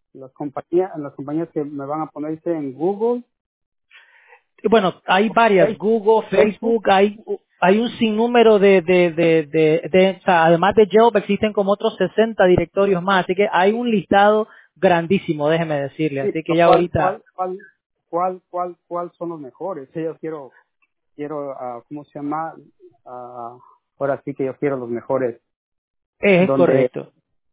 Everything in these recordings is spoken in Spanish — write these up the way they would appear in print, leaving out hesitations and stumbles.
las compañías que me van a ponerse en Google, Bueno, hay varias, Google, Facebook. Facebook, hay un sinnúmero o sea, además de Yelp existen como otros 60 directorios más, así que hay un listado grandísimo, déjeme decirle, Sí, así que pero ya ahorita, ¿cuál son los mejores? Sí, yo quiero, ¿cómo se llama? Ah, ahora sí que yo quiero los mejores. es Donde, correcto.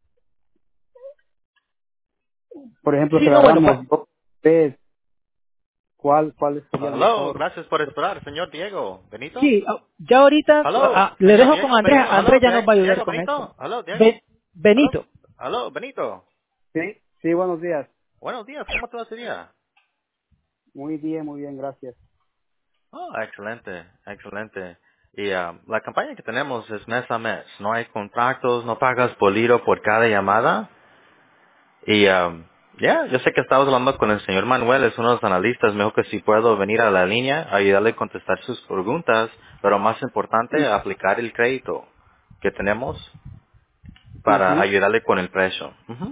por ejemplo, si Sí, no, bueno, agarramos dos, tres, ¿cuál sería el Hello, mejor? gracias por esperar, señor Diego. ¿Benito? sí, ya ahorita Hello, le señor dejo con Diego, Andrés, Benito. Andrés Hello, ya nos va a ayudar Diego, con esto. Benito. Hello, Diego. Hello, Benito, hello, Benito. Sí, sí, buenos días. Buenos días, ¿cómo te va ese día? Muy bien, gracias. Oh, excelente, excelente. Y la campaña que tenemos es mes a mes. No hay contratos, no pagas boliro por cada llamada. Y ya, yo sé que estabas hablando con el señor Manuel, es uno de los analistas. Me dijo que si puedo venir a la línea, ayudarle a contestar sus preguntas, pero más importante, aplicar el crédito que tenemos para Ujú. ayudarle con el precio.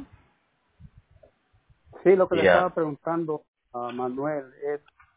Sí, lo que le Y estaba preguntando a Manuel es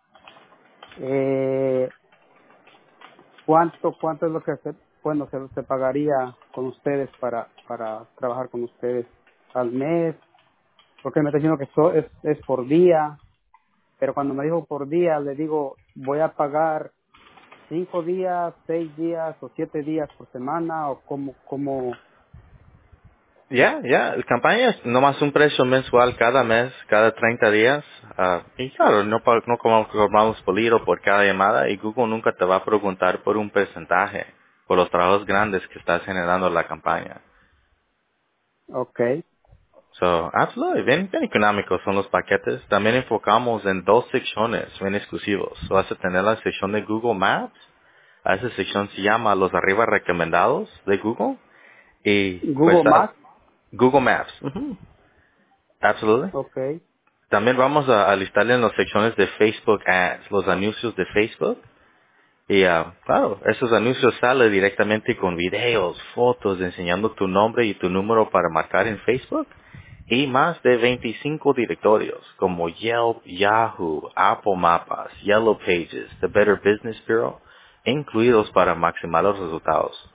eh, cuánto es lo que se pagaría con ustedes para trabajar con ustedes al mes, porque me está diciendo que es por día, pero cuando me dijo por día le digo voy a pagar 5 días, 6 días o 7 días por semana o como. ya, el campaña es nomás un precio mensual cada mes, cada 30 días. Y claro, no cobramos por libro por cada llamada y Google nunca te va a preguntar por un porcentaje, por los trabajos grandes que estás generando en la campaña. Okay. So, absolutely, bien económicos son los paquetes. También enfocamos en dos secciones bien exclusivos. So, vas a tener la sección de Google Maps. A esa sección se llama los arriba recomendados de Google. Y pues Google Maps. Google Maps. Ujú. Absolutely. Okay. También vamos a listarle en las secciones de Facebook Ads, los anuncios de Facebook. Y claro, esos anuncios salen directamente con videos, fotos, enseñando tu nombre y tu número para marcar en Facebook. Y más de 25 directorios como Yelp, Yahoo, Apple Mapas, Yellow Pages, The Better Business Bureau, incluidos para maximizar los resultados.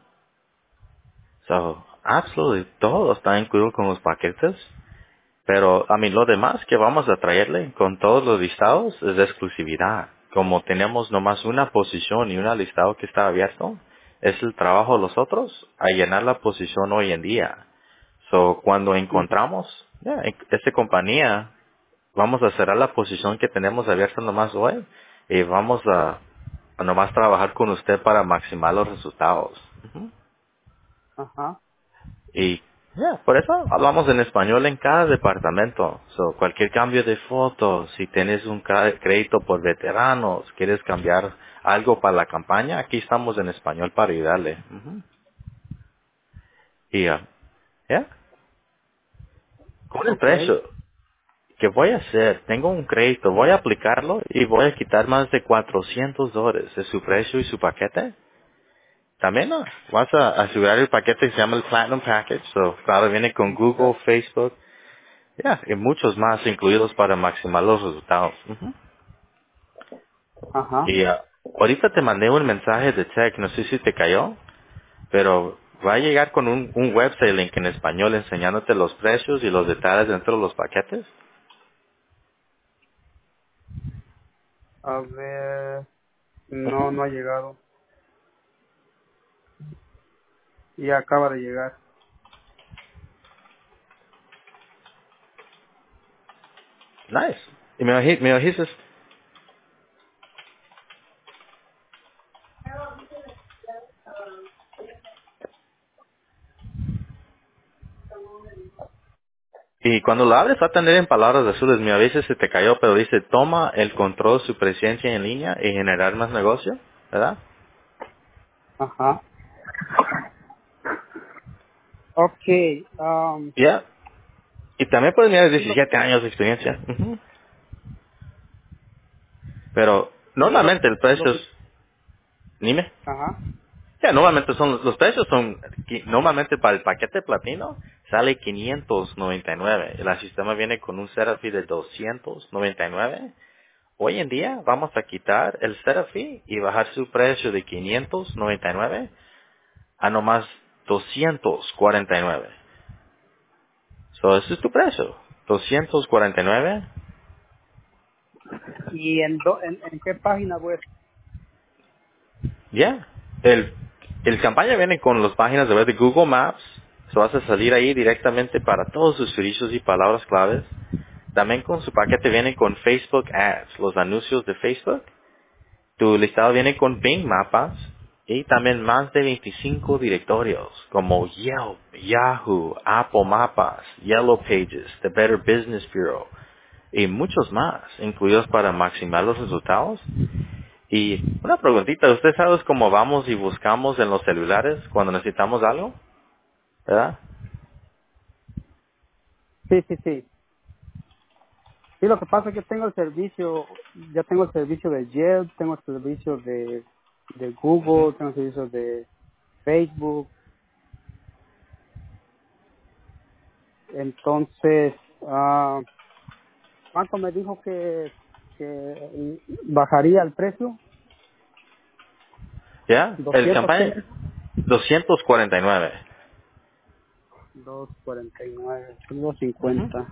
So, absolutely todo está incluido con los paquetes. Pero, a mí, lo demás que vamos a traerle con todos los listados es de exclusividad. Como tenemos nomás una posición y un listado que está abierto, es el trabajo de los otros a llenar la posición hoy en día. So, cuando encontramos esta compañía, vamos a cerrar la posición que tenemos abierta nomás hoy y vamos a nomás trabajar con usted para maximizar los resultados. Ajá. Y por eso hablamos en español en cada departamento. So, cualquier cambio de fotos, si tienes un crédito por veteranos, quieres cambiar algo para la campaña, aquí estamos en español para ayudarle. Y con el Okay. precio que voy a hacer, tengo un crédito, voy a aplicarlo y voy a quitar más de $400 de su precio y su paquete. También vas a asegurar el paquete que se llama el Platinum Package. So, claro, viene con Google, Facebook. Y muchos más incluidos para maximizar los resultados. Ajá. Y ahorita te mandé un mensaje de text, no sé si te cayó, pero va a llegar con un website link en español enseñándote los precios y los detalles dentro de los paquetes. A ver, no ha llegado. Y acaba de llegar. Nice. Y me dijiste, y cuando lo abres va a tener en palabras azules, a veces se te cayó, pero dice, toma el control, su presencia en línea y generar más negocio, ¿verdad? Ajá. Okay. Ya. Y también pueden tener Sí, 17 años de experiencia. Pero sí, normalmente el lo precio que, es, dime. ajá. Ya, normalmente los precios son, normalmente para el paquete platino, sale 599. El sistema viene con un setup fee de 299. Hoy en día vamos a quitar el setup fee y bajar su precio de 599 a nomás 249. So, ese es tu precio. 249. ¿Y en qué página web? Ya. El campaña viene con las páginas de web de Google Maps. So, vas a salir ahí directamente para todos sus servicios y palabras claves. También con su paquete viene con Facebook Ads, los anuncios de Facebook. Tu listado viene con Bing Mapas y también más de 25 directorios como Yelp, Yahoo, Apple Mapas, Yellow Pages, The Better Business Bureau y muchos más, incluidos para maximizar los resultados. Y una preguntita, ¿usted sabe cómo vamos y buscamos en los celulares cuando necesitamos algo? ¿Verdad? Sí, sí, sí. Sí, lo que pasa es que tengo el servicio, ya tengo el servicio de Yelp, tengo el servicio de Google, tengo el servicio de Facebook. Entonces, ¿cuánto me dijo que bajaría el precio? ¿Ya? El 200 ¿qué me campaña, dijo? 249. 249, Ujú. 250.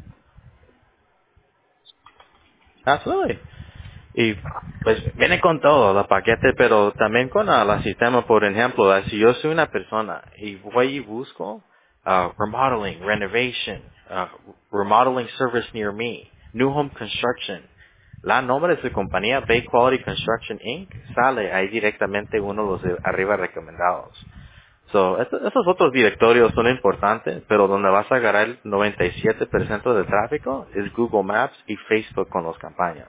Absolutely. Y pues viene con todo el paquete, pero también con el sistema, por ejemplo, si yo soy una persona y voy y busco remodeling, renovation, remodeling service near me, new home construction, la nombre de su compañía, Bay Quality Construction Inc., sale ahí directamente uno de los de arriba recomendados. So, esos otros directorios son importantes, pero donde vas a agarrar el 97% del tráfico es Google Maps y Facebook con las campañas.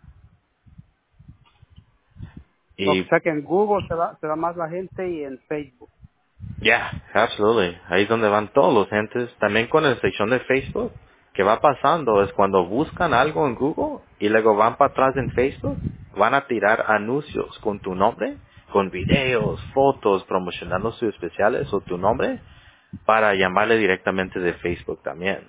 O Y sea que en Google se da más la gente y en Facebook. yeah, absolutely. Ahí es donde van todos los gentes. También con la sección de Facebook, que va pasando es cuando buscan algo en Google y luego van para atrás en Facebook, van a tirar anuncios con tu nombre, con videos, fotos, promocionando sus especiales o tu nombre para llamarle directamente de Facebook también.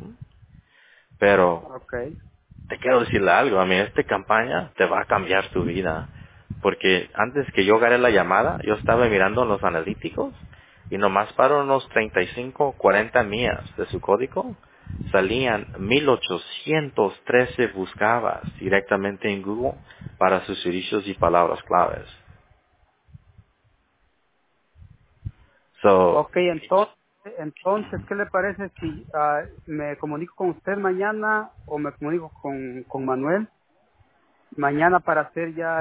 Pero Okay. te quiero decirle algo, a mí esta campaña te va a cambiar tu vida. Porque antes que yo agarré la llamada, yo estaba mirando los analíticos y nomás para unos 35, 40 millas de su código salían 1813 buscabas directamente en Google para sus servicios y palabras claves. So, Okay, entonces, ¿qué le parece si me comunico con usted mañana o me comunico con Manuel mañana para hacer ya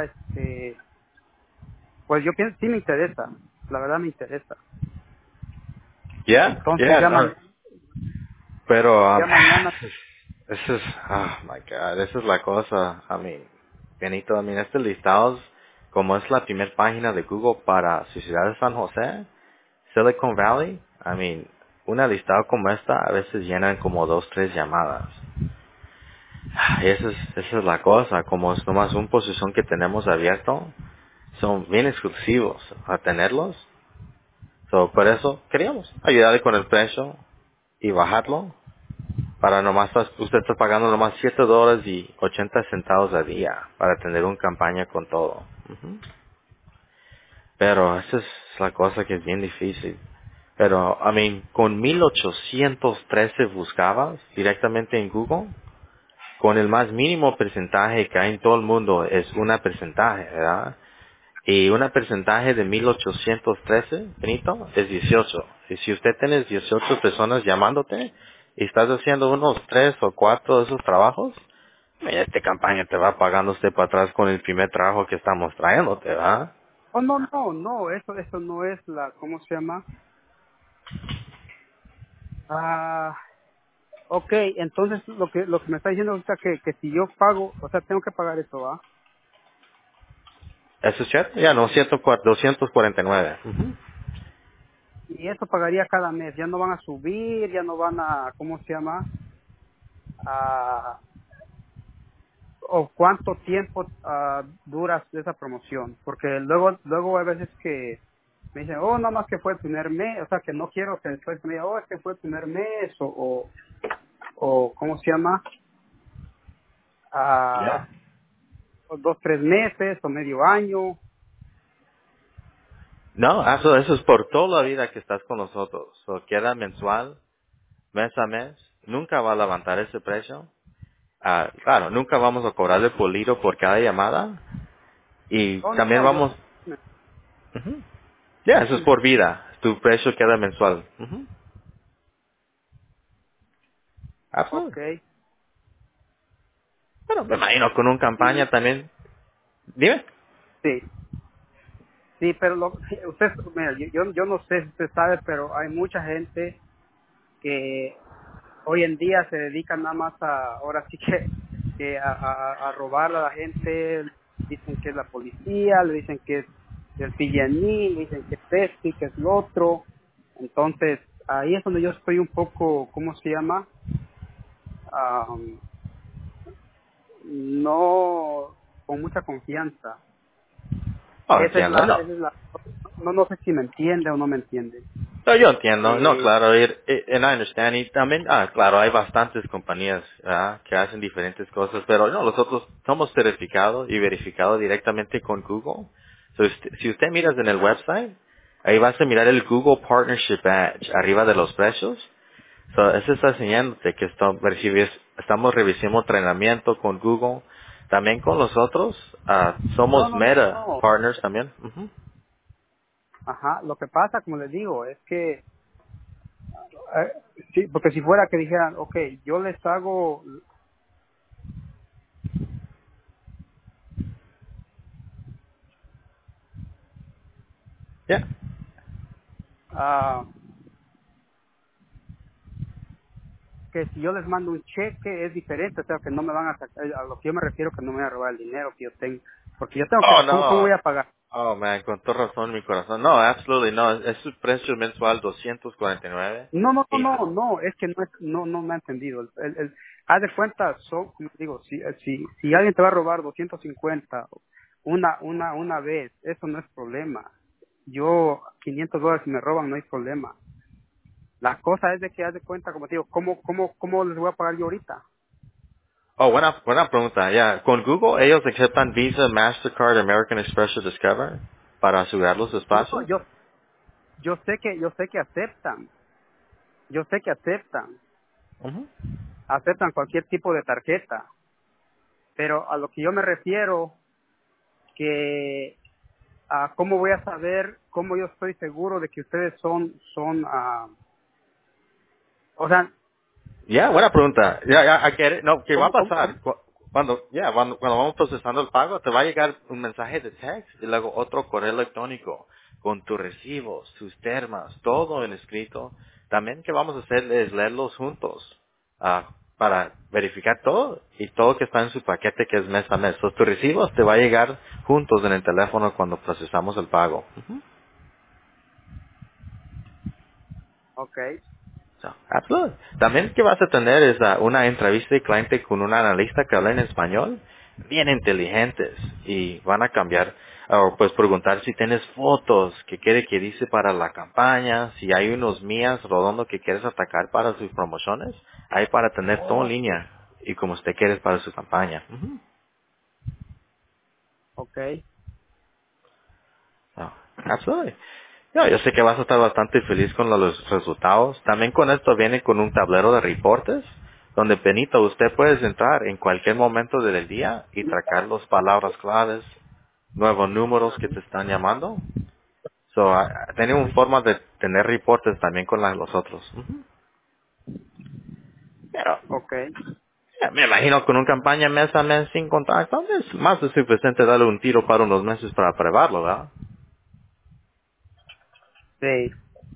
pues yo pienso, sí me interesa, la verdad me interesa. yeah, Entonces yeah, no, pero ya mañana, eso es, oh my god, esa es la cosa. I mean, Benito, I mean, este listado, como es la primera página de Google para su ciudad de San José, Silicon Valley, I mean, una listado como esta a veces llenan como 2, 3 llamadas. Y esa es la cosa, como es nomás una posición que tenemos abierto, son bien exclusivos a tenerlos. So, por eso queríamos ayudarle con el precio y bajarlo. Para nomás, usted está pagando nomás $7.80 a día para tener una campaña con todo. Ujú. Pero esa es la cosa que es bien difícil. Pero, I mean, con 1813 buscabas directamente en Google, con el más mínimo porcentaje que hay en todo el mundo es una porcentaje, ¿verdad? Y una porcentaje de 1813, Benito, es 18. Y si usted tiene 18 personas llamándote y estás haciendo unos 3 o 4 de esos trabajos, mira, esta campaña te va pagando usted para atrás con el primer trabajo que estamos trayéndote, ¿verdad? oh no, eso no es ¿cómo se llama? Okay, entonces lo que me está diciendo ahorita que si yo pago, o sea, tengo que pagar eso, ¿va? ¿Eso es cierto? Ya, no, 249. Ujú. Y eso pagaría cada mes, ya no van a subir, ya no van a, ¿cómo se llama? A, o cuánto tiempo dura esa promoción, porque luego hay veces que me dicen, oh, nada más que fue el primer mes, o sea, que no quiero que después me diga, oh, es que fue el primer mes, o ¿cómo se llama? Yeah. Ah, 2, 3 meses, o medio año. No, eso es por toda la vida que estás con nosotros. So, queda mensual, mes a mes. Nunca va a levantar ese precio. Claro, nunca vamos a cobrarle por litro por cada llamada. Y Oh, no, también no, yo, vamos... Ujú. Ya, eso es por vida. Tu precio queda mensual. Ujú. ok, Absolutely. Bueno, me imagino con una y campaña también. Dime. sí, sí, pero usted, mira, yo no sé si usted sabe, pero hay mucha gente que hoy en día se dedican nada más ahora sí que a robar a la gente, dicen que es la policía, le dicen que es el PG&E, le dicen que es esto y que es lo otro. Entonces, ahí es donde yo estoy un poco, ¿cómo se llama? Am, no con mucha confianza. Oh, entiendo, no. Esa es la, no sé si me entiende o no me entiende. No, yo entiendo, no, Eh, claro, and I understand, y también, claro, hay bastantes compañías que hacen diferentes cosas, pero no, nosotros somos certificados y verificados directamente con Google. So, si usted miras en el website, ahí vas a mirar el Google Partnership Badge arriba de los precios. So, eso está enseñándote que estamos revisando entrenamiento con Google, también con nosotros, no, somos no, no, Meta no. Partners también. Ujú. Ajá, lo que pasa, como les digo, es que sí, porque si fuera que dijeran, ok, yo les hago, Yeah. ah, que si yo les mando un cheque es diferente, o sea, que no me van a sacar, a lo que yo me refiero que no me van a robar el dinero que yo tengo, porque yo tengo Oh, que, ¿cómo no. voy a pagar? Oh, man, con toda razón mi corazón. No, absolutely no. Es su precio mensual 249. No, no, no, Y, no, no, es que no me ha entendido. Haz de cuenta, como digo, si alguien te va a robar 250 una vez, eso no es problema. Yo, $500 si me roban, no hay problema. La cosa es de que haz de cuenta, como te digo, ¿cómo les voy a pagar yo ahorita? buena pregunta. Ya, con Google ellos aceptan Visa, Mastercard, American Express o Discover para asegurar los No, espacios. yo sé que aceptan, yo sé que Ujú. aceptan cualquier tipo de tarjeta, pero a lo que yo me refiero, que cómo voy a saber, cómo yo estoy seguro de que ustedes o sea, Ya, buena pregunta. I get it. No, ¿qué va a cómo? pasar? Cuando vamos procesando el pago, te va a llegar un mensaje de text y luego otro correo electrónico con tus recibos, tus termas, todo en escrito. También que vamos a hacer es leerlos juntos para verificar todo y todo que está en su paquete que es mes a mes. So, tus recibos te va a llegar juntos en el teléfono cuando procesamos el pago. Ujú. Okay, So, absolutely. También que vas a tener es una entrevista de cliente con un analista que habla en español, bien inteligentes, y van a cambiar, o pues preguntar si tienes fotos que quiere que dice para la campaña, si hay unos mías rodando que quieres atacar para sus promociones, hay para tener todo en línea y como usted quiere para su campaña. Ujú. okay, No, absolutely. Yo sé que vas a estar bastante feliz con los resultados. También con esto viene con un tablero de reportes, donde Benito, usted puede entrar en cualquier momento del día y tracar las palabras claves, nuevos números que te están llamando. So, tiene una forma de tener reportes también con los otros. Ujú. Pero, okay. me imagino con una campaña mes a mes sin contacto, es más de suficiente darle un tiro para unos meses para probarlo, ¿verdad? Sí.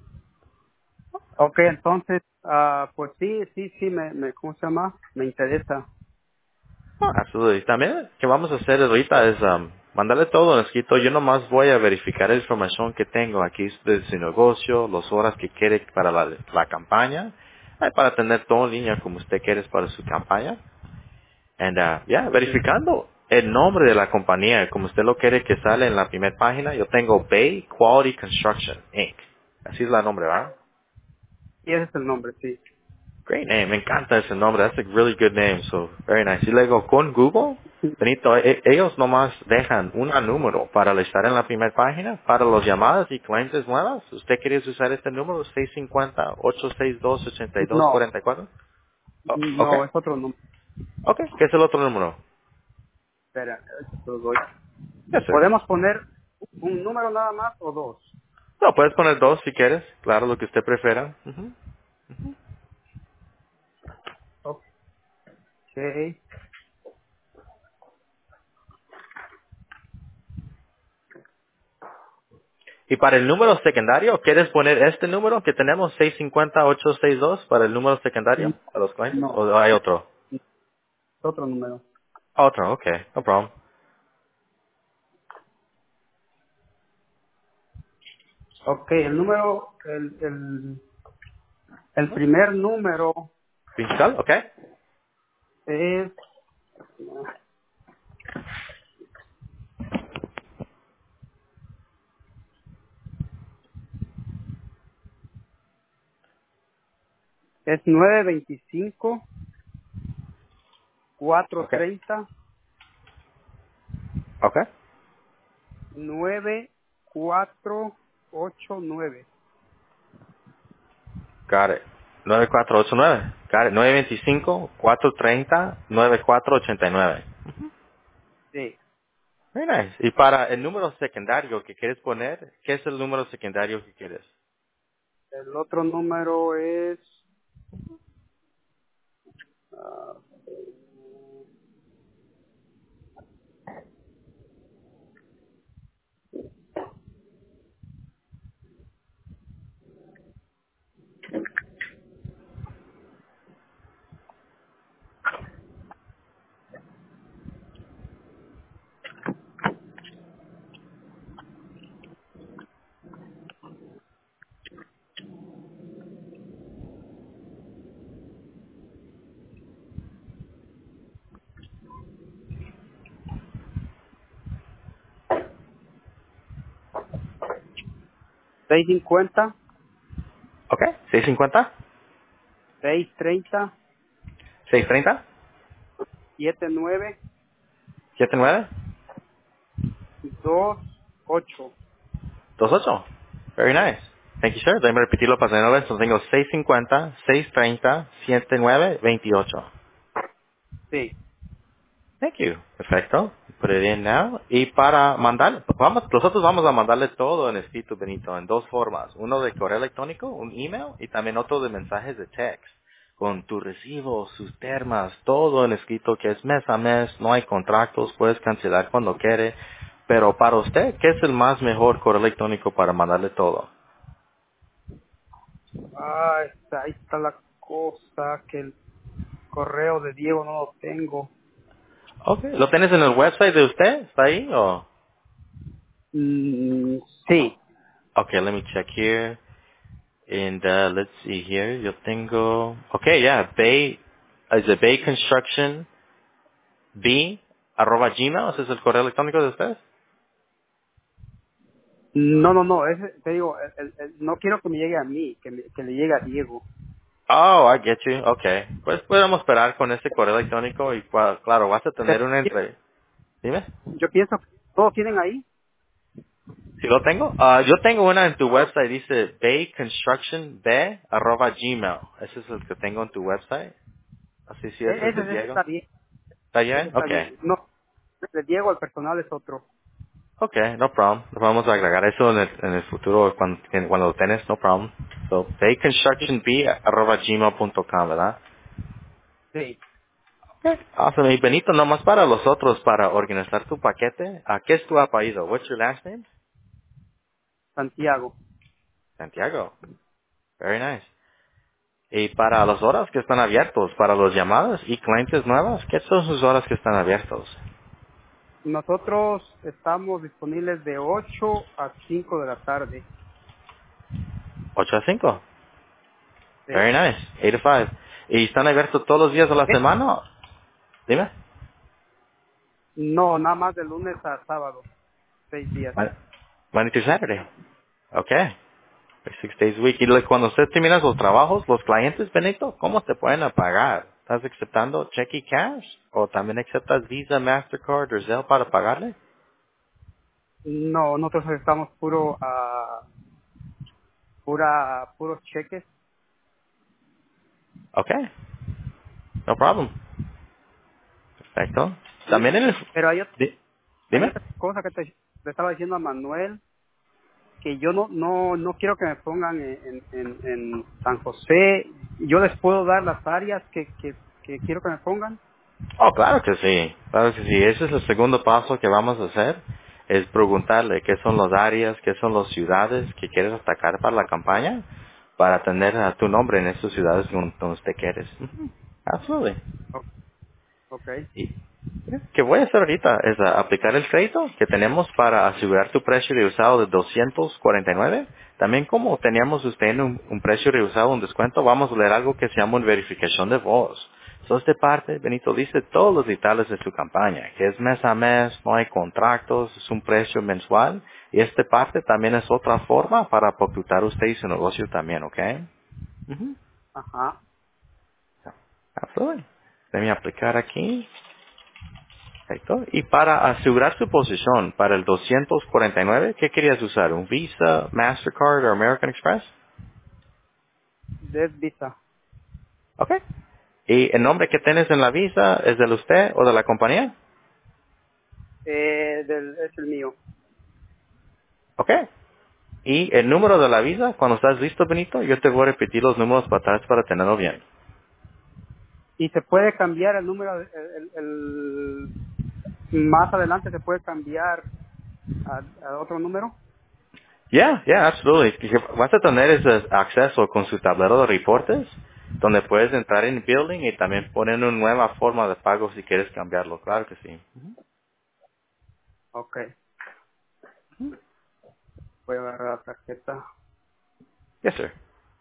Okay, entonces, pues sí, ¿cómo se llama? Me interesa. Absolutamente. También que vamos a hacer ahorita es mandarle todo en escrito. Yo nomás voy a verificar la información que tengo aquí de su negocio, las horas que quiere para la campaña, para tener todo en línea como usted quiere para su campaña. And, Sí. verificando. el nombre de la compañía, como usted lo quiere que sale en la primera página, yo tengo Bay Quality Construction, Inc. Así es la nombre, ¿verdad? Y ese es el nombre, sí. Great name, me encanta ese nombre. That's a really good name, so very nice. Y luego con Google, Benito, ellos nomás dejan un número para estar en la primera página para las llamadas y clientes nuevas. ¿Usted quiere usar este número? 650-862-8244. No, Oh, ok, no, es otro número. ok. ¿Qué es el otro número? Espera, ahorita te lo doy. Yes, sir. ¿Podemos poner un número nada más o dos? No, puedes poner dos si quieres. Claro, lo que usted prefiera. Ujú. Ok. Y para el número secundario, ¿quieres poner este número que tenemos, 650-862, para el número secundario a los clientes? No, ¿O hay otro? es otro número. Otro, okay, no problem. Ok, el número, el primer número Fiscal, okay. es, es 925 Okay. 430 Okay. 9489. Got it. 9489. Got it. 925-430-9489. Sí, Very nice. Y para el número secundario que quieres poner, ¿qué es el número secundario que quieres? el otro número es, ah, seis cincuenta Okay. 650, 630 630, 79 79, 28. 28. Very nice. Thank you, sir. Déjame repetirlo para tenerlo. Entonces tengo 650, 630, 79, 28. Sí, Thank you. Perfecto. Put it in now. Y para mandar, nosotros vamos a mandarle todo en escrito, Benito, en dos formas. Uno de correo electrónico, un email, y también otro de mensajes de text. Con tu recibo, sus termas, todo en escrito que es mes a mes, no hay contratos, puedes cancelar cuando quiere. Pero para usted, ¿qué es el más mejor correo electrónico para mandarle todo? ahí está la cosa, que el correo de Diego no lo tengo. Okay. ¿Lo tienes en el website de usted? ¿Está ahí o? Mm, sí, Okay, let me check here. And let's see here. Yo tengo. Okay, yeah. Bay is it Bay Construction B @gmail. ¿Ese es el correo electrónico de ustedes? no, ese, te digo, no quiero que me llegue a mí, que le llegue a Diego. Oh, I get you. Okay. Pues podemos esperar con ese correo electrónico y claro, vas a tener Pero una entre. Dime. yo pienso que todos tienen ahí. Si lo tengo. Yo tengo una en tu website. Dice Bay Construction B @gmail. Ese es el que tengo en tu website. Así sí, ese es de Ese Diego. está bien, ¿Está ese bien? está Okay. bien. No, de Diego al personal es otro. Okay, no problem. Vamos a agregar eso en el futuro cuando lo tenés, no problem. So, Sí, bayconstructionb@gmail.com, ¿verdad? sí, Okay. Awesome. Y Benito, nomás para los otros, para organizar tu paquete, ¿qué es tu apellido? What's your last name? Santiago. Santiago. Very nice. Y para las horas que están abiertos, para las llamadas y clientes nuevas, ¿qué son sus horas que están abiertos? Nosotros estamos disponibles de 8 a 5 de la tarde. 8 a 5. Sí. Very nice. 8 to 5. ¿Y 5. ¿Y están abiertos todos los días de la semana? Dime. 8 a 5. Sí. ¿Semana? Dime. 8 to 5. Very nice. 8 to 5. Very nice. ¿Y están abiertos todos los días de la semana? Dime. 8 to 5. 8 to 5. Very nice. 8 to 5. Very nice. ¿Y están abiertos todos los días de la semana? Dime. No, nada más de lunes a sábado, 6 días. Monday to Saturday. Okay. 6 days a week. Y cuando usted termina los trabajos, los clientes, Benito, ¿cómo te pueden pagar? ¿Estás aceptando cheque y cash? ¿O también aceptas Visa, Mastercard o Zelle para pagarle? No, nosotros estamos puros cheques. Okay. No problem. Perfecto. Sí, También en el... pero hay Dime. otra cosa que le estaba diciendo a Manuel, que yo no quiero que me pongan en San José. Yo les puedo dar las áreas que quiero que me pongan. Oh, claro que sí. Claro que sí. Ese es el segundo paso que vamos a hacer. Es preguntarle qué son las áreas, qué son las ciudades que quieres atacar para la campaña, para tener a tu nombre en esas ciudades donde usted quieres. Absolutely. O- Ok, Y que voy a hacer ahorita es aplicar el crédito que tenemos para asegurar tu precio de usado de 249. También como teníamos usted en un precio de usado, un descuento, vamos a leer algo que se llama una verificación de voz. So, esta parte, Benito, dice todos los detalles de su campaña, que es mes a mes, no hay contratos, es un precio mensual. Y esta parte también es otra forma para ocultar usted y su negocio también, ¿ok? Ujú. ajá. Absolutely. Déjame aplicar aquí. Perfecto. Y para asegurar su posición para el 249, ¿qué querías usar? ¿Un Visa, Mastercard o American Express? De Visa. Ok. ¿Y el nombre que tienes en la Visa es de usted o de la compañía? Es el mío. Ok. ¿Y el número de la Visa? Cuando estás listo, Benito, yo te voy a repetir los números para atrás para tenerlo bien. Y se puede cambiar el número, más adelante se puede cambiar a otro número. Yeah, absolutely. Que vas a tener ese acceso con su tablero de reportes, donde puedes entrar en Billing y también poner una nueva forma de pago si quieres cambiarlo. Claro que sí. Ok, voy a agarrar la tarjeta. Yes, sir.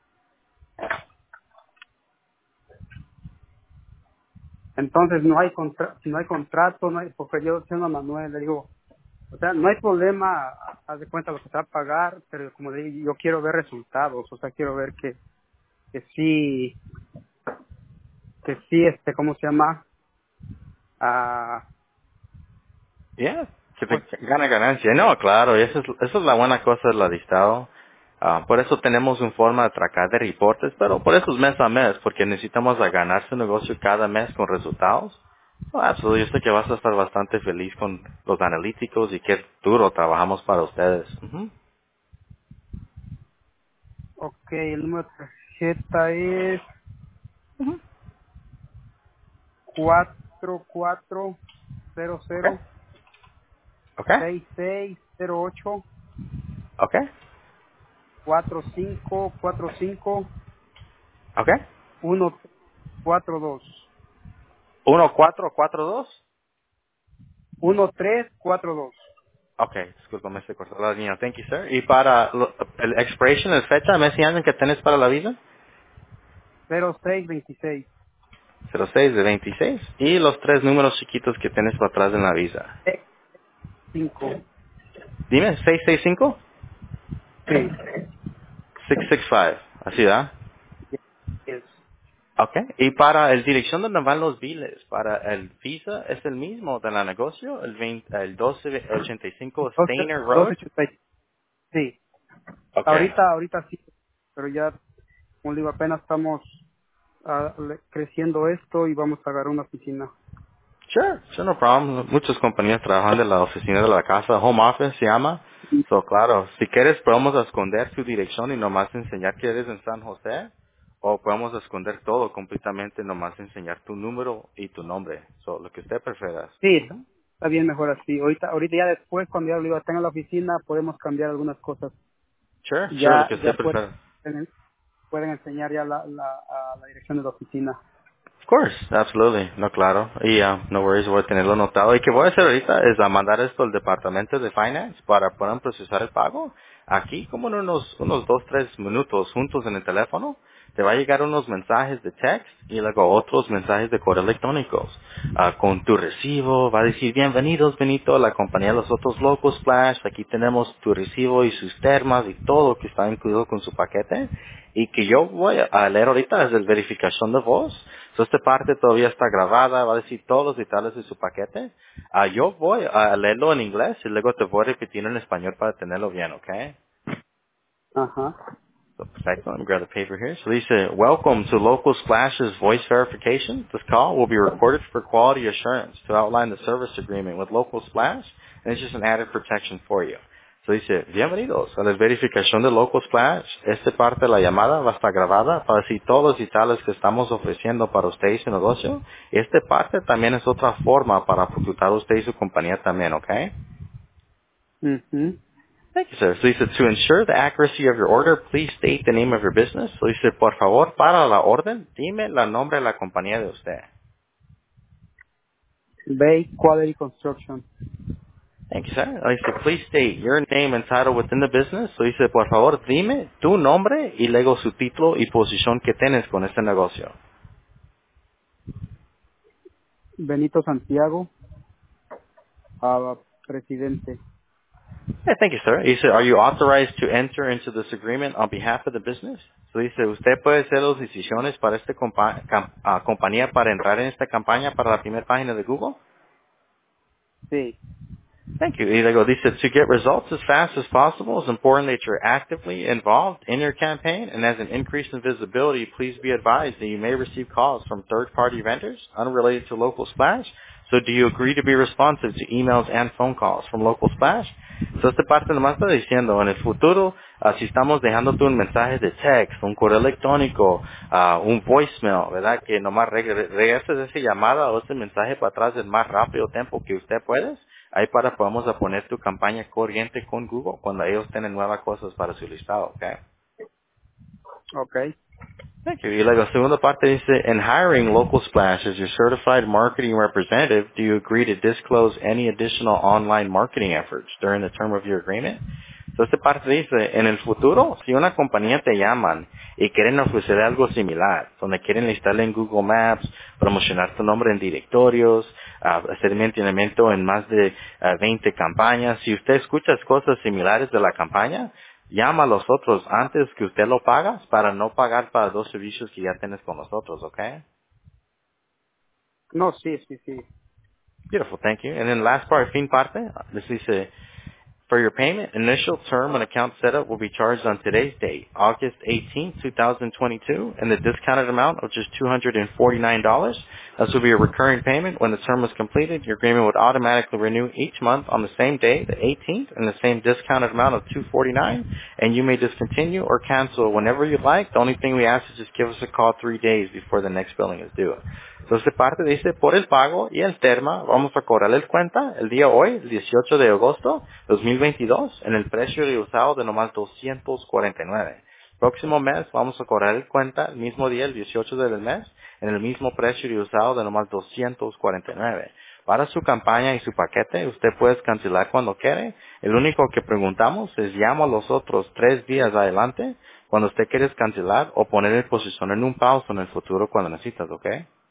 Entonces no hay contrato, no hay, porque yo siendo a Manuel le digo, o sea, no hay problema, haz de cuenta lo que se va a pagar, pero como le digo, yo quiero ver resultados, o sea, quiero ver que sí, ¿cómo se llama? Ah, Yeah, que pues, te gana ganancia. No, claro, y eso es la buena cosa del listado. Por eso tenemos una forma de tracar de reportes, pero por eso es mes a mes, porque necesitamos a ganar su negocio cada mes con resultados. Absolutamente, yo sé que vas a estar bastante feliz con los analíticos y qué duro trabajamos para ustedes. Ujú. ok, el número de tarjeta es 4400 Okay, okay, 6608 okay, 4545 okay. 142 1442. 1342 Okay, discúlpame, se cortó la línea. Thank you, sir. Y para el expiration, el fecha, mes y año que tienes para la visa. 0626 06 de 26. Y los tres números chiquitos que tienes para atrás en la visa. 5. Dime, 665. Sí. 665. Así da. Yes. Ok. Y para el dirección donde van los biles, para el visa, ¿es el mismo de la negocio? El 1285 Stainer Road. 1280. Sí. Ok. Ahorita sí. Pero ya, como digo, apenas estamos creciendo esto y vamos a agarrar una oficina. Sure, no problem. Muchas compañías trabajan de la oficina de la casa, home office se llama. So, claro, si quieres podemos esconder tu dirección y nomás enseñar que eres en San José, o podemos esconder todo completamente, nomás enseñar tu número y tu nombre. So, lo que usted prefiera. Sí, está bien mejor así. Ahorita ya después, cuando ya lo digo, estar en la oficina, podemos cambiar algunas cosas. Sure, lo Ya, que usted prefiera. pueden enseñar ya la dirección de la oficina. Of course, absolutely, no claro. Y no worries, voy a tenerlo anotado. Y que voy a hacer ahorita es a mandar esto al departamento de finance para poder procesar el pago. Aquí, como en unos 2, 3 minutos juntos en el teléfono, te va a llegar unos mensajes de text y luego otros mensajes de correo electrónicos. Con tu recibo, va a decir, bienvenidos Benito a la compañía de los otros locos Splash, aquí tenemos tu recibo y sus termas y todo que está incluido con su paquete. Y que yo voy a leer ahorita es la verificación de voz. So, esta parte todavía está grabada, va a decir todos los detalles de su paquete. Yo voy a leerlo en inglés y luego te voy a repetir en español para tenerlo bien, ¿ok? Ajá. So, perfecto. Let me grab the paper here. So dice, welcome to Local Splash's voice verification. This call will be recorded for quality assurance to outline the service agreement with Local Splash, and it's just an added protection for you. So dice, bienvenidos a la verificación de Local Splash. Esta parte de la llamada va a estar grabada para decir todos los detalles que estamos ofreciendo para usted y su negocio. Y esta parte también es otra forma para facultar a usted y su compañía también, ¿ok? Mhm. Thank you, sir. So dice, to ensure the accuracy of your order, please state the name of your business. So dice, por favor, para la orden, dime el nombre de la compañía de usted. Bay Quality Construction. Thank you, sir. Dice, please state your name and title within the business. So dice, por favor, dime tu nombre y luego su título y posición que tienes con este negocio. Benito Santiago, presidente. Yeah, thank you, sir. Dice, are you authorized to enter into this agreement on behalf of the business? So dice, ¿usted puede hacer las decisiones para esta compañía para entrar en esta campaña para la primera página de Google? Sí. Thank you. Y luego dice, to get results as fast as possible, it's important that you're actively involved in your campaign, and as an increase in visibility, please be advised that you may receive calls from third-party vendors unrelated to Local Splash. So do you agree to be responsive to emails and phone calls from Local Splash? So esta parte nomás está diciendo, en el futuro, si estamos dejándote un mensaje de text, un correo electrónico, un voicemail, ¿verdad? Que nomás regreses esa llamada o ese mensaje para atrás el más rápido tiempo que usted puede. Ahí para podemos poner tu campaña corriente con Google cuando ellos tienen nuevas cosas para su listado, ¿ok? Okay. Thank you. Y la segunda parte dice, in hiring Local Splash as your certified marketing representative, do you agree to disclose any additional online marketing efforts during the term of your agreement? So esta parte dice, en el futuro, si una compañía te llaman y quieren ofrecer algo similar, donde quieren listarle en Google Maps, promocionar tu nombre en directorios, hacer mantenimiento en más de 20 campañas, si usted escucha cosas similares de la campaña, llama a los otros antes que usted lo paga para no pagar para dos servicios que ya tienes con nosotros, ¿ok? No, sí, sí, sí. Beautiful, thank you. And then last part, fin parte, this dice, for your payment, initial term and account setup will be charged on today's date, August 18, 2022, and the discounted amount of just $249. This will be a recurring payment. When the term is completed, your agreement would automatically renew each month on the same day, the 18th, and the same discounted amount of $249, and you may discontinue or cancel whenever you like. The only thing we ask is just give us a call 3 days before the next billing is due. Entonces parte dice, por el pago y el terma, vamos a cobrarle el cuenta el día hoy, el 18 de agosto 2022, en el precio de usado de nomás 249. Próximo mes vamos a cobrar el cuenta el mismo día, el 18 del mes, en el mismo precio de usado de nomás 249. Para su campaña y su paquete, usted puede cancelar cuando quiere. El único que preguntamos es llama a los otros 3 días adelante cuando usted quiere cancelar o poner en posición en un pausa en el futuro cuando necesitas, ¿ok?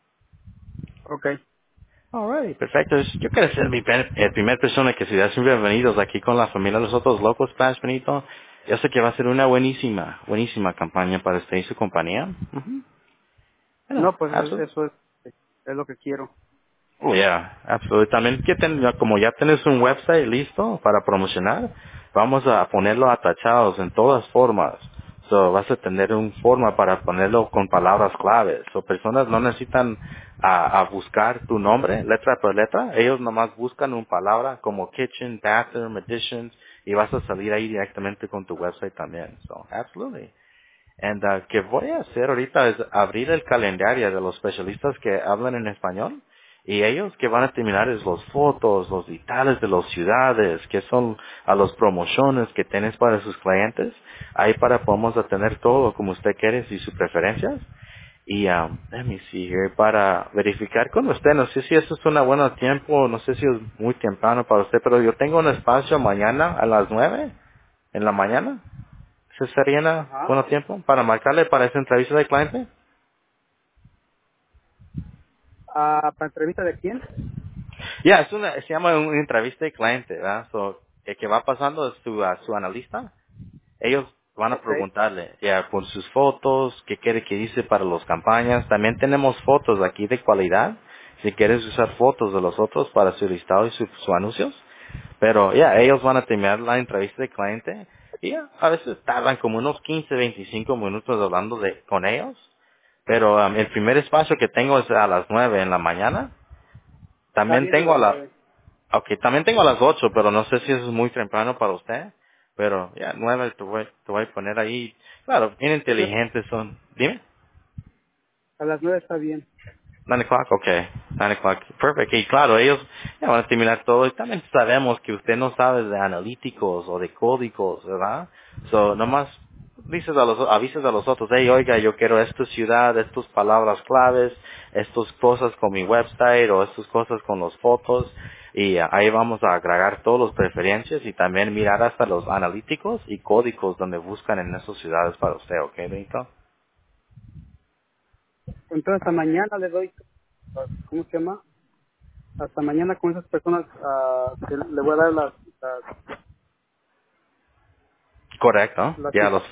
Okay. Alright, perfecto. Yo quiero ser el primer persona que se da bienvenidos aquí con la familia de los otros locos, Splash Benito. Yo sé que va a ser una buenísima campaña para usted y su compañía. Ujú. Bueno, No, pues eso es lo que quiero. oh, yeah, absolutamente. También como ya tienes un website listo para promocionar, vamos a ponerlo atachados en todas formas. So, vas a tener un forma para ponerlo con palabras claves. So, personas no necesitan a buscar tu nombre letra por letra. Ellos nomás buscan una palabra como kitchen, bathroom, additions, y vas a salir ahí directamente con tu website también. So, absolutely. And que voy a hacer ahorita es abrir el calendario de los especialistas que hablan en español y ellos que van a terminar es los fotos, los detalles de las ciudades, que son a las promociones que tienes para sus clientes. Ahí para podemos tener todo como usted quiere y sus preferencias. Y let me see here, para verificar con usted, no sé si eso es un buen tiempo, no sé si es muy temprano para usted, pero yo tengo un espacio mañana a las 9 en la mañana. ¿Se sería Ajá. buen tiempo para marcarle para esa entrevista de cliente? ¿Para entrevista de quién? Ya, se llama una entrevista de cliente, ¿verdad? So, el que va pasando es su analista. Ellos van a Ok. preguntarle, ya, por sus fotos, qué quiere que dice para las campañas. También tenemos fotos aquí de calidad. Si quieres usar fotos de los otros para su listado y sus anuncios. Pero ya, ellos van a terminar la entrevista de cliente. Y ya, a veces tardan como unos 15, 25 minutos hablando con ellos. Pero el primer espacio que tengo es a las 9 en la mañana. Está También bien a tengo las a la, 9. ok, también tengo a las 8, pero no sé si eso es muy temprano para usted. Pero ya, 9 te voy a poner ahí. Claro, bien inteligentes son. Dime. A las 9 está bien. 9 o'clock, okay. 9 o'clock, perfect. Y claro, ellos ya van a terminar todo. Y también sabemos que usted no sabe de analíticos o de códigos, ¿verdad? So, nomás avisas a los otros, hey, oiga, yo quiero esta ciudad, estas palabras claves, estas cosas con mi website o estas cosas con las fotos. Y ahí vamos a agregar todas las preferencias y también mirar hasta los analíticos y códigos donde buscan en esas ciudades para usted, ¿ok, Benito? Entonces hasta mañana le doy, ¿cómo se llama? Hasta mañana con esas personas que le voy a dar Correcto, las ya citas los...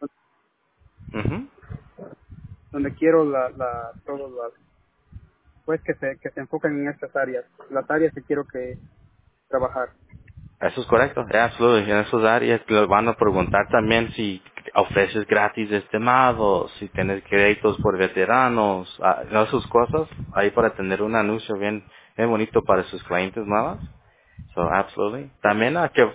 Ujú. donde quiero todos pues que se enfoquen en estas áreas, las áreas que quiero que trabajar. Eso es correcto, absolutamente. En esas áreas le van a preguntar también si ofreces gratis estimados, si tienes créditos por veteranos, no, esas cosas, ahí para tener un anuncio bien, bien bonito para sus clientes nuevas. So, absolutely. También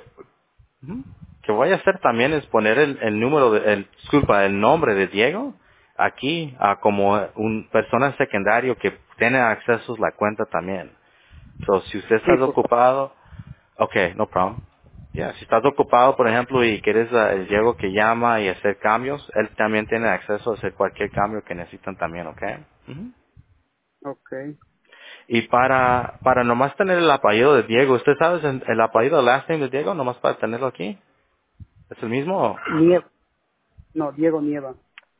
que voy a hacer también es poner el número, disculpa, el nombre de Diego aquí como un persona secundario que tiene acceso a la cuenta también. So, si usted está Sí, por favor. ocupado, okay, no problem. Ya, si estás ocupado, por ejemplo, y quieres el Diego que llama y hacer cambios, él también tiene acceso a hacer cualquier cambio que necesitan también, ¿ok? Ujú. Okay. Y para nomás tener el apellido de Diego, ¿usted sabe el apellido, el last name de Diego, nomás para tenerlo aquí? ¿Es el mismo? Nieva. No, Diego Nieva.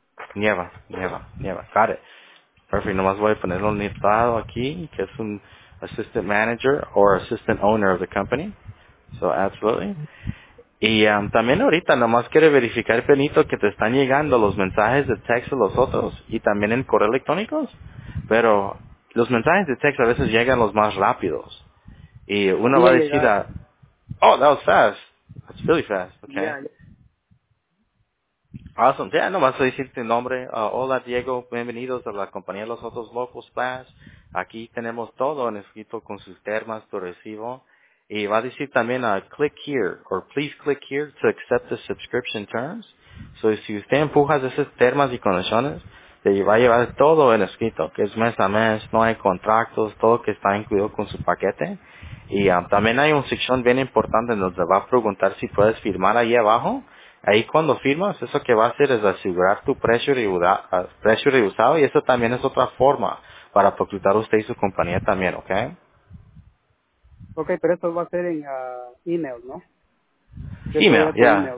Nieva. Got it. Perfect. Nomás voy a ponerlo listado aquí, que es un assistant manager or assistant owner of the company. So, absolutely. Y también ahorita nomás quiere verificar, Benito, que te están llegando los mensajes de texto los otros y también en correo electrónicos. Pero los mensajes de texto a veces llegan los más rápidos. Y uno Sí, va ha a decir, llegado. oh, that was fast. That's really fast, okay? Ya, ya. Awesome. Ya, nomás voy a decir tu nombre. Hola, Diego. Bienvenidos a la compañía de los otros locos Splash. Aquí tenemos todo en escrito con sus termas, tu recibo. Y va a decir también click here or please click here to accept the subscription terms. So, si usted empuja esas termas y condiciones, te va a llevar todo en escrito, que es mes a mes, no hay contratos, todo que está incluido con su paquete. Y también hay una sección bien importante donde va a preguntar si puedes firmar ahí abajo. Ahí cuando firmas, eso que va a hacer es asegurar tu precio reusado y eso también es otra forma para procurar usted y su compañía también, ¿ok? Ok, pero esto va a ser en email, ¿no? Yo te voy a Email, dar por ya. email.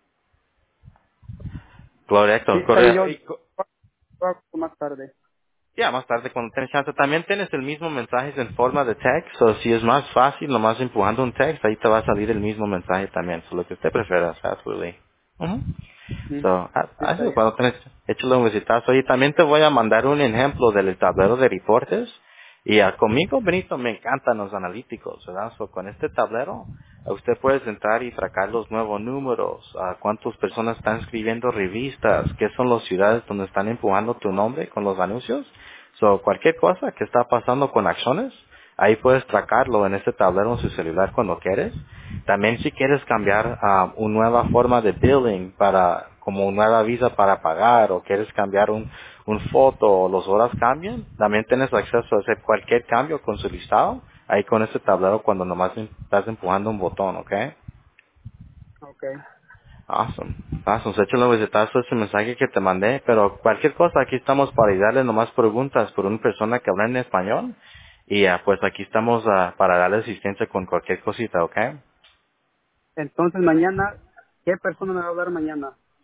Sí, Correcto, está bien, correcto. yo hago más tarde. Ya, más tarde cuando tienes chance. También tienes el mismo mensaje en forma de text, o si es más fácil, nomás empujando un text, ahí te va a salir el mismo mensaje también. So, lo que usted prefiera, absolutely. Ujú. Mm, So, Sí, está así bien. cuando tenés, échale un visitazo. Y también te voy a mandar un ejemplo del tablero de reportes. Y conmigo, Benito, me encantan los analíticos, ¿verdad? So, con este tablero, usted puede entrar y tracar los nuevos números, cuántas personas están escribiendo revistas, qué son las ciudades donde están empujando tu nombre con los anuncios. So, cualquier cosa que está pasando con acciones, ahí puedes tracarlo en este tablero en su celular cuando quieres. También si quieres cambiar una nueva forma de billing para, como una nueva visa para pagar o quieres cambiar un foto o los horas cambian, también tienes acceso a hacer cualquier cambio con su listado ahí con este tablero cuando nomás estás empujando un botón, ¿ok? Ok. Awesome. Awesome. Se échale un visitazo a ese mensaje que te mandé, pero cualquier cosa, aquí estamos para ayudarle nomás preguntas por una persona que habla en español y pues aquí estamos para darle asistencia con cualquier cosita, ¿ok? Entonces mañana, ¿qué persona me va a hablar mañana?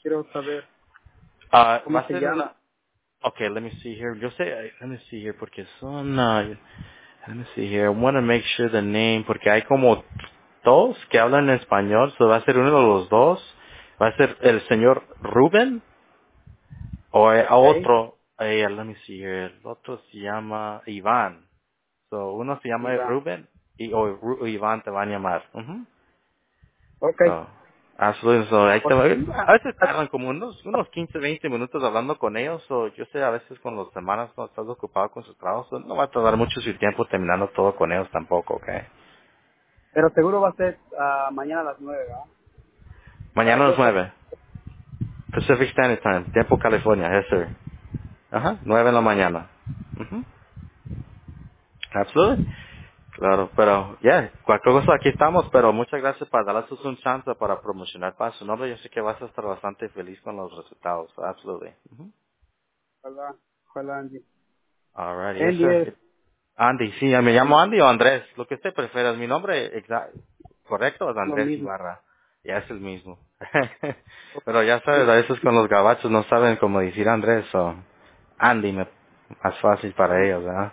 quiero saber Va cómo a se ser llama. una... Okay, let me see here. Yo sé, let me see here, porque son... let me see here. I want to make sure the name, porque hay como dos que hablan en español, so va a ser uno de los dos. Va a ser el señor Rubén o Ok. otro, let me see here. El otro se llama Iván. So, uno se llama Iván. Rubén Iván te van a llamar. Ujú. Ok. So, absolutely. So, ahí te Pues, a veces tardan como unos 15, 20 minutos hablando con ellos. So, yo sé a veces con las semanas cuando estás ocupado con sus trabajos, so, no va a tardar mucho su tiempo terminando todo con ellos tampoco, ¿ok? pero seguro va a ser mañana a las 9, ¿verdad? A Mañana las a las 12. 9 Pacific Standard Time, tiempo California, yes sir. Ajá, 9 en la mañana. Ujú. Absolutely. Claro, pero ya, cualquier cosa aquí estamos, pero muchas gracias por darles un chance para promocionar para su nombre. Yo sé que vas a estar bastante feliz con los resultados. Absolutely. Ujú. Ojalá, ojalá, Andy. Alright, yes Andy es sir. Andy, sí, me llamo Andy o Andrés, lo que usted prefiera. Mi nombre correcto es lo Andrés mismo. Ibarra. Ya es el mismo. Pero ya sabes, a veces con los gabachos no saben cómo decir Andrés o Andy, más fácil para ellos, ¿verdad?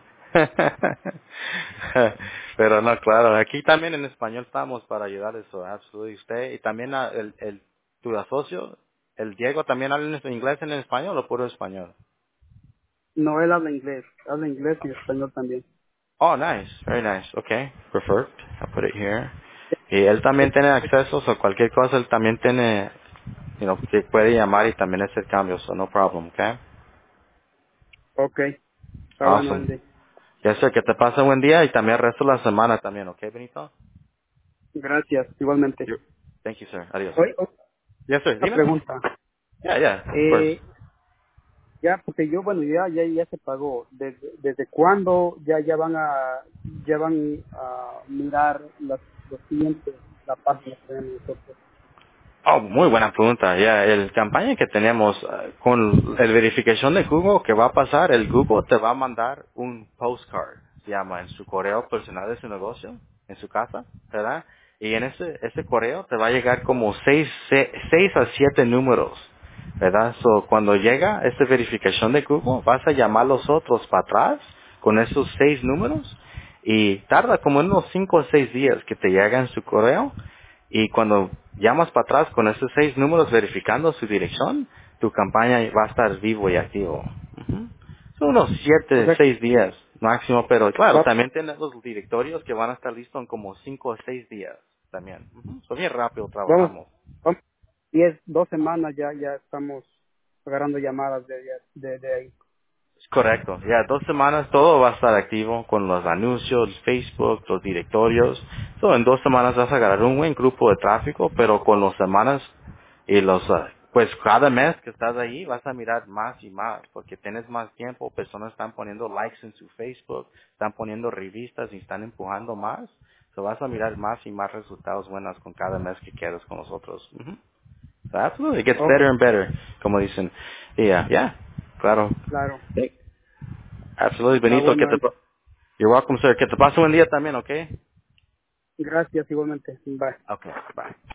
Pero no, claro, aquí también en español estamos para ayudar eso, absolutamente usted. Y también tu asocio, el Diego, también habla en inglés en español o puro español. No, él habla inglés y español también. Oh, nice. Very nice. Okay. Preferred. I'll put it here. Y él también tiene acceso a cualquier cosa. Él también tiene, que puede llamar y también hacer cambios. So no problem. Okay. Ok, está bueno, Awesome. Andy. Ya sé que te pase buen día y también el resto de la semana también. Okay, Benito? Gracias, igualmente. You- Thank you, sir. Adiós. Oye, Yes, sir. una Dime. pregunta. Yeah, yeah. Of course. Eh, ya, porque yo, bueno, ya se pagó. ¿Desde cuándo ya van a mirar los clientes, la página que tenemos nosotros? Oh, muy buena pregunta. Ya, el campaña que tenemos con el verificación de Google, que va a pasar, el Google te va a mandar un postcard, se llama, en su correo personal de su negocio, en su casa, ¿verdad? Y en ese correo te va a llegar como seis a siete números, ¿verdad? So, cuando llega esa verificación de Google, vas a llamar los otros para atrás con esos 6 números y tarda como unos 5 o 6 días que te llega en su correo y cuando llamas para atrás con esos 6 números verificando su dirección, tu campaña va a estar vivo y activo. Ujú. Son unos O 7, sea, 6 días máximo, pero claro, va- también tienen los directorios que van a estar listos en como 5 o 6 días también. Ujú. So, bien rápido vamos, trabajamos. vamos, 2 semanas ya estamos agarrando llamadas de ahí. Correcto, ya 2 semanas todo va a estar activo con los anuncios, Facebook, los directorios. So, en 2 semanas vas a agarrar un buen grupo de tráfico, pero con las semanas y pues cada mes que estás ahí vas a mirar más y más, porque tienes más tiempo, personas están poniendo likes en su Facebook, están poniendo revistas y están empujando más. So, vas a mirar más y más resultados buenos con cada mes que quedas con nosotros. Ujú. So, absolutely, it gets Ok, better and better, como dicen. Y yeah, claro. claro. Absolutely, Está Benito. bueno, Andy. You're welcome, sir. Que te pase un buen día también, ¿ok? Gracias, igualmente. Bye. Okay, bye.